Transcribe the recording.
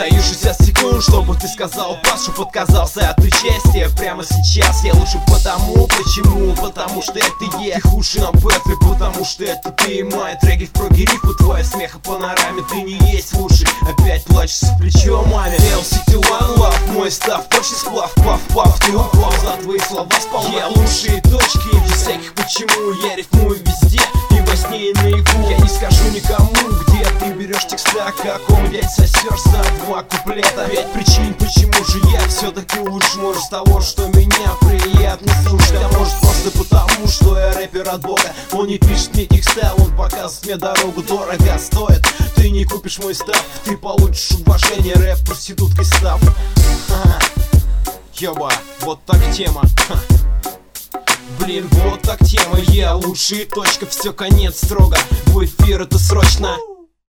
Даю 60 секунд, чтобы ты сказал пас, чтоб отказался от участия прямо сейчас. Я лучше потому, почему? Потому что это я. Ты хуже на бэтле, потому что это ты. Мои треки в проге рифу, твоя смеха панораме. Ты не есть лучший, опять плачешь в плечо маме. LCT One Love, мой став, точный сплав. Пав-пав, ты упал, за твои слова спал. Я лучшие точки, без всяких почему. Я рифмую везде, и во сне, и наяву. Я не скажу никому, где ты берешь текста, как он ведь сосешь за 2 куплета. 5 причин, почему же я все-таки лучше. Может, с того, что меня приятно слушать, а может просто потому, что я рэпер от бога. Он не пишет мне текста, он показывает мне дорогу. Дорого стоит, ты не купишь мой став. Ты получишь уважение, рэп проституткой став. Ёба, вот так тема. Блин, вот так тема. Я лучший, точка, все, конец строго. В эфир это срочно.